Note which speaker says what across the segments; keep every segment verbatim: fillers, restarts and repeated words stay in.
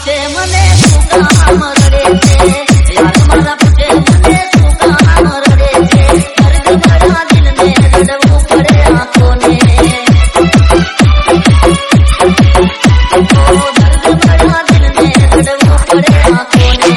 Speaker 1: पूछे मने तू काम रड़े छे, यार मारा पूछे मने तू काम रड़े छे, दर्द भरा दिल में रड़वू पड़े आंखों ने, ओ दर्द भरा दिल में रड़वू पड़े आंखों ने।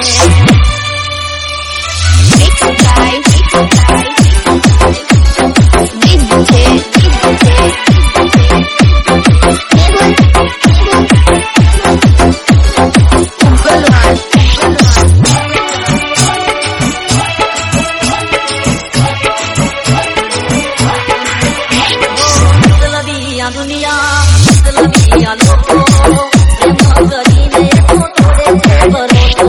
Speaker 1: दुनिया मतलबिया लोगों प्रेम करीने तो थोड़े से बरो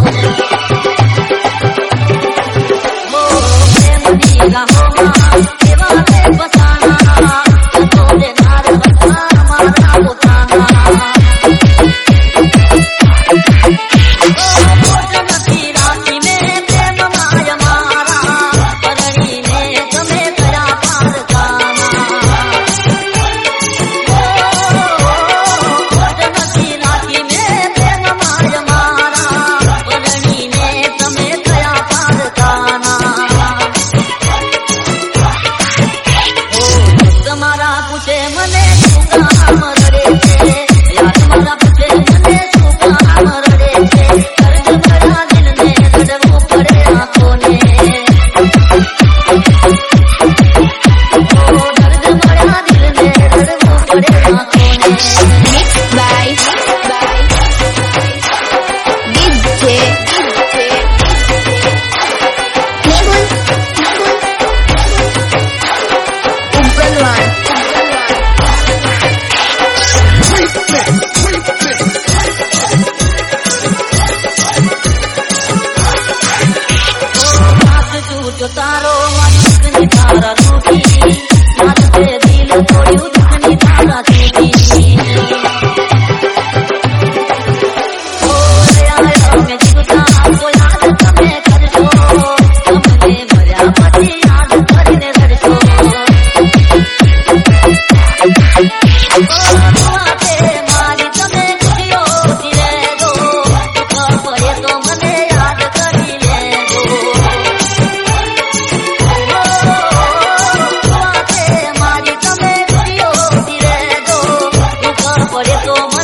Speaker 1: वो प्रेम नीला होगा सेवा में बताना तोरे नार बता मारा उठाना मोटमती राती में प्रेम माया मारा करनी ने तुम्हें करा पार खाना पूछे मने तू काम रड़े छे, यार मारा पूछे मने तू काम रड़े छे, दर्द भरा दिल में रड़वू पड़े आंखों ने, ओ दर्द भरा दिल में रड़वू पड़े आंखों ने।
Speaker 2: Mixed by D J
Speaker 1: जो तारो मन तारा रूठी मत से दिल थोड़ी उठनी तारा टूटी ओ आया में जुटा तो याद तुम्हें कर दो तुमने भरा पति याद करने धर दो दुआते मारी तुम्हें खुशियों दिले दो पड़े तो मने याद करी ले दो मारी तमें खुशियों दिले दो पड़े तो